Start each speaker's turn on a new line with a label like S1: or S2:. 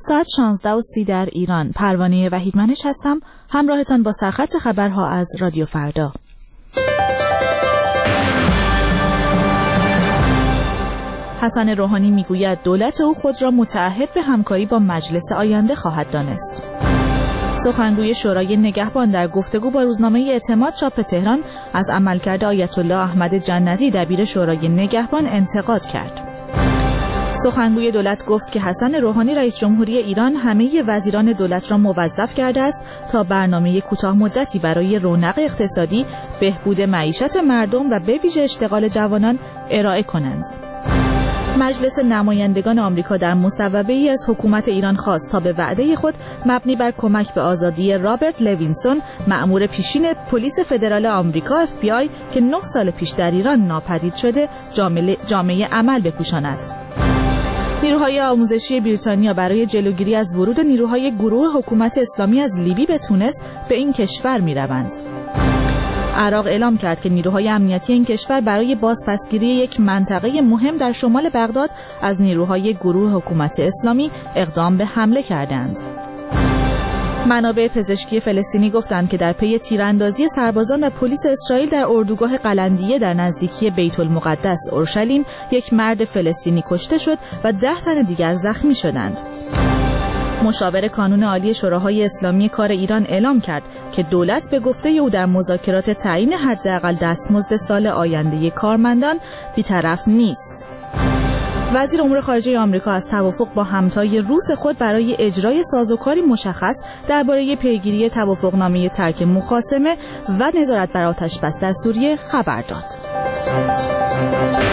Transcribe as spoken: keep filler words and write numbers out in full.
S1: ساعت شانزده و سی در ایران. پروانه وحیدمنش هستم، همراهتان با سرخط خبرها از رادیو فردا. حسن روحانی میگوید دولت او خود را متعهد به همکاری با مجلس آینده خواهد دانست. سخنگوی شورای نگهبان در گفتگو با روزنامه اعتماد چاپ تهران از عملکرد آیت الله احمد جنتی دبیر شورای نگهبان انتقاد کرد. سخنگوی دولت گفت که حسن روحانی رئیس جمهوری ایران همه وزیران دولت را موظف کرده است تا برنامه کوتاه مدتی برای رونق اقتصادی، بهبود معیشت مردم و به ویژه اشتغال جوانان ارائه کنند. مجلس نمایندگان آمریکا در مصوبه‌ای از حکومت ایران خواست تا به وعده خود مبنی بر کمک به آزادی رابرت لوینسون، مأمور پیشین پلیس فدرال آمریکا اف بی آی که نه سال پیش در ایران ناپدید شده، جامعه, جامعه عمل بپوشاند. نیروهای آموزشی بریتانیا برای جلوگیری از ورود نیروهای گروه حکومت اسلامی از لیبی به تونس به این کشور می‌روند. عراق اعلام کرد که نیروهای امنیتی این کشور برای بازپسگیری یک منطقه مهم در شمال بغداد از نیروهای گروه حکومت اسلامی اقدام به حمله کردند. منابع پزشکی فلسطینی گفتند که در پی تیراندازی سربازان و پلیس اسرائیل در اردوگاه قلندیه در نزدیکی بیت المقدس اورشلیم یک مرد فلسطینی کشته شد و ده تن دیگر زخمی شدند. مشاور کانون عالی شوراهای اسلامی کار ایران اعلام کرد که دولت به گفته او در مذاکرات تعیین حداقل دستمزد سال آینده کارمندان بی‌طرف نیست. وزیر امور خارجه آمریکا از توافق با همتای روس خود برای اجرای سازوکاری مشخص درباره پیگیری توافقنامه ترک مخاصمه و نظارت بر آتش‌بس در سوریه خبر داد.